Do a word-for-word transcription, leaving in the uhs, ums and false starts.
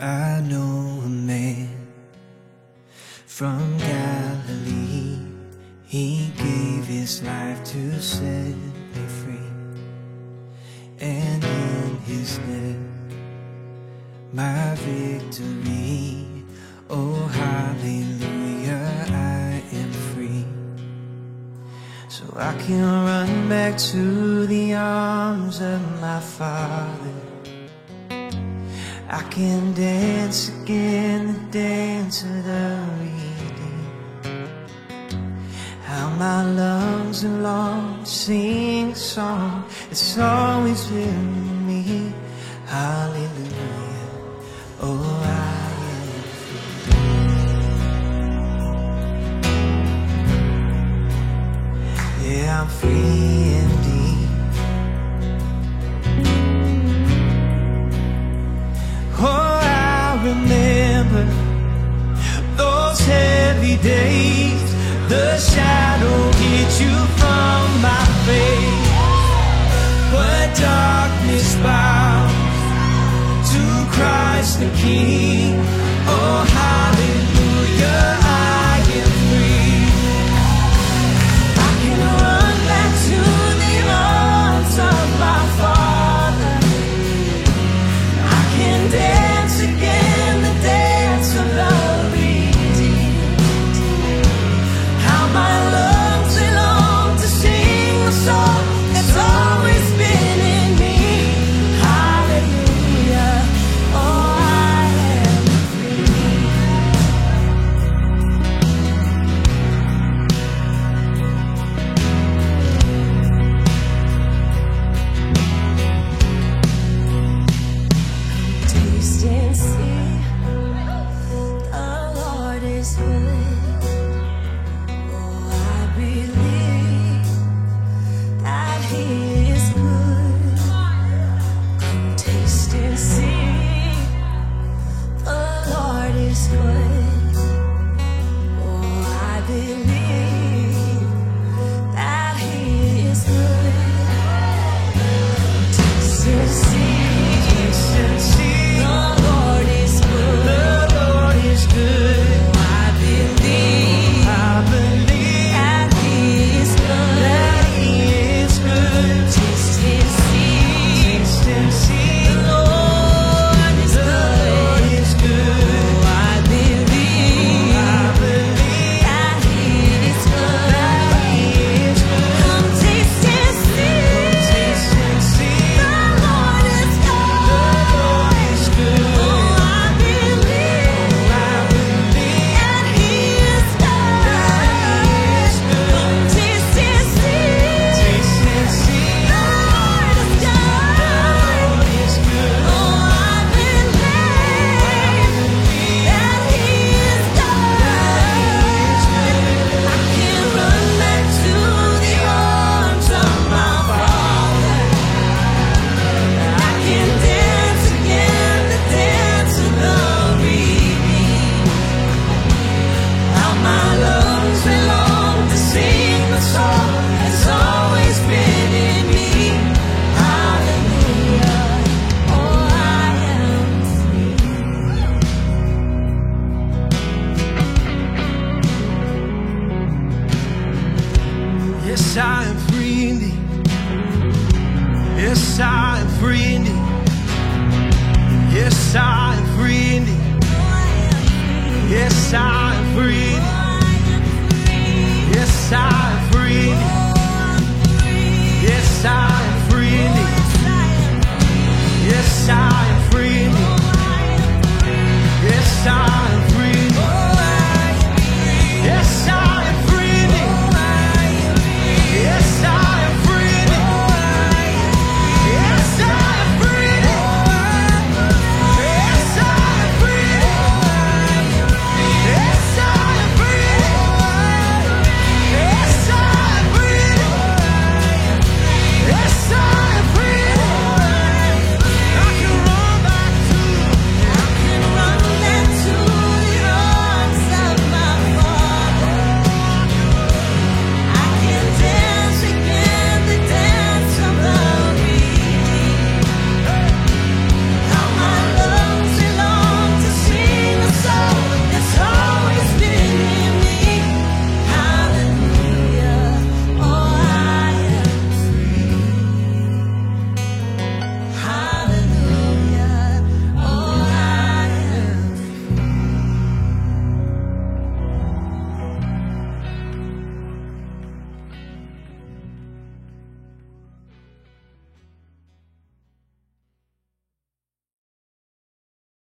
I know a man from Galilee. He gave his life to set me free, and in his death my victory. Oh hallelujah, I am free. So I can run back to the arms of my Father. I can dance again the dance of the redeemed. How my lungs long to sing a song it's always been me. Hallelujah, oh I am free. Yeah, I'm free indeed. Remember those heavy days, the shadow hit you from my face, but darkness bows to Christ the King. Oh hallelujah, I am free. I can run back to the arms of my Father. I can dance again Yes, I'm free. Yes, I'm